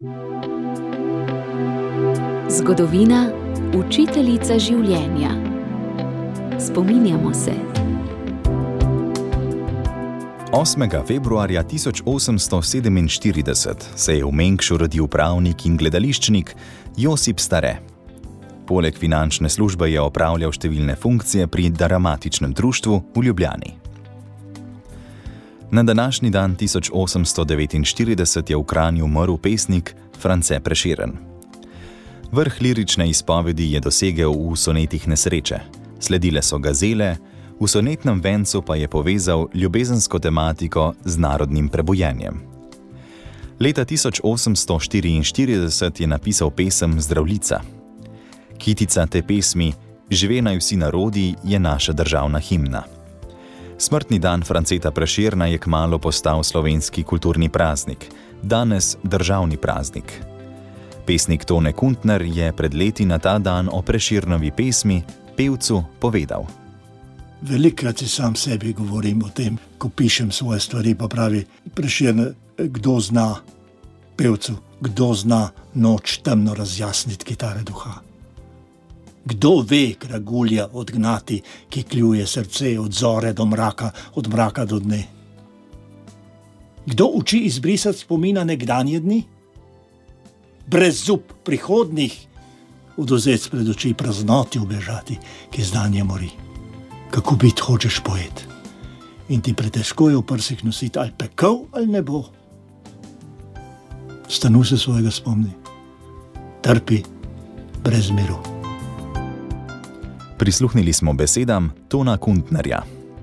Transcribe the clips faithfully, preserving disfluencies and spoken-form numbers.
Zgodovina, učiteljica življenja. Spominjamo se. osmega februarja tisoč osemsto sedeminštirideset se je v Mengšu rodil pravnik in gledališčnik Josip Stare. Poleg finančne službe je opravljal številne funkcije pri Dramatičnem društvu v Ljubljani. Na današnji dan tisoč osemsto devetinštirideset je v Kranju umrl pesnik France Prešeren. Vrh lirične izpovedi je dosegel v sonetih Nesreče, sledile so Gazele, v sonetnem vencu pa je povezal ljubezensko tematiko z narodnim prebujenjem. Leta tisoč osemsto štiriinštirideset je napisal pesem Zdravljica. Kitica te pesmi Žive naj vsi narodi je naša državna himna. Smrtni dan Franceta Prešerna je kmalu postal slovenski kulturni praznik, danes državni praznik. Pesnik Tone Kuntner je pred leti na ta dan o Prešernovi pesmi pevcu povedal: Velikokrat si sam sebi govorim o tem, ko pišem svoje stvari, pa pravi Prešern, kdo zna pevcu, kdo zna noč temno razjasniti kitare duha. Kdo ve kragulja odgnati, ki kljuje srce od zore do mraka, od mraka do dne? Kdo uči izbrisati spomina nekdanje dni? Brez zub prihodnih, odvzeti pred oči praznoti ubežati, ki zdanje mori. Kako biti hočeš poet? In ti pretežko je v prsih nositi ali pekel ali nebo. Stanu se svojega spomni. Trpi brez miru. Prisluhnili smo besedam Tona Kuntnerja.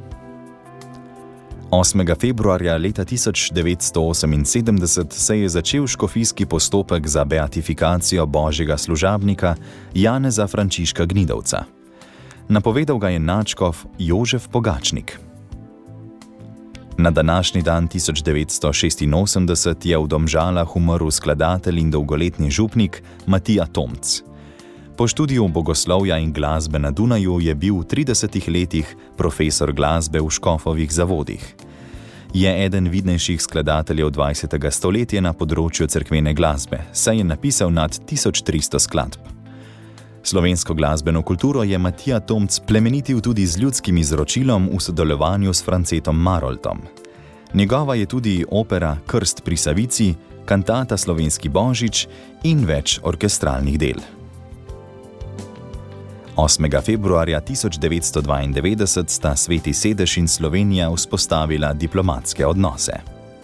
osmega februarja leta tisoč devetsto oseminsedemdeset se je začel škofijski postopek za beatifikacijo božjega služabnika Janeza Frančiška Gnidovca. Napovedal ga je nadškof Jožef Pogačnik. Na današnji dan tisoč devetsto šestinosemdeset je v Domžalah umrl skladatelj in dolgoletni župnik Matija Tomc. Po študiju bogoslovja in glasbe na Dunaju je bil v tridesetih letih profesor glasbe v Škofovih zavodih. Je eden vidnejših skladateljev dvajsetega stoletja na področju cerkvene glasbe, saj je napisal nad tisoč tristo skladb. Slovensko glasbeno kulturo je Matija Tomc plemenitil tudi z ljudskim izročilom v sodelovanju s Francetom Maroltom. Njegova je tudi opera Krst pri Savici, kantata Slovenski božič in več orkestralnih del. osmega februarja tisoč devetsto dvaindevetdeset sta Sveti sedež in Slovenija vzpostavila diplomatske odnose.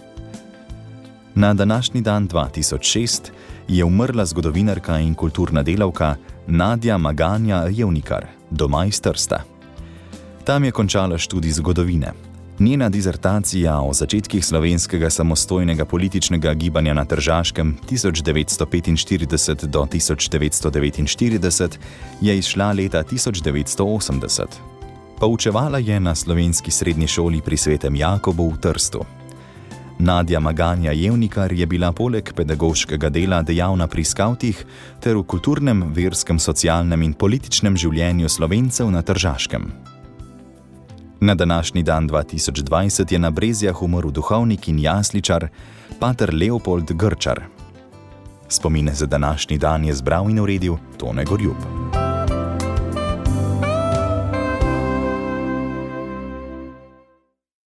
Na današnji dan dva tisoč šest je umrla zgodovinarka in kulturna delavka Nadja Maganja Jevnikar, doma iz Trsta. Tam je končala študij zgodovine. Njena dizertacija o začetkih slovenskega samostojnega političnega gibanja na Tržaškem tisoč devetsto petinštirideset do tisoč devetsto devetinštirideset je izšla leta tisoč devetsto osemdeset. Poučevala je na slovenski srednji šoli pri Svetem Jakobu v Trstu. Nadja Maganja Jevnikar je bila poleg pedagoškega dela dejavna pri skavtih ter v kulturnem, verskem, socialnem in političnem življenju Slovencev na Tržaškem. Na današnji dan dva tisoč dvajset je na Brezjah umrl duhovnik in jasličar pater Leopold Grčar. Spomine za današnji dan je zbral in uredil Tone Gorjup.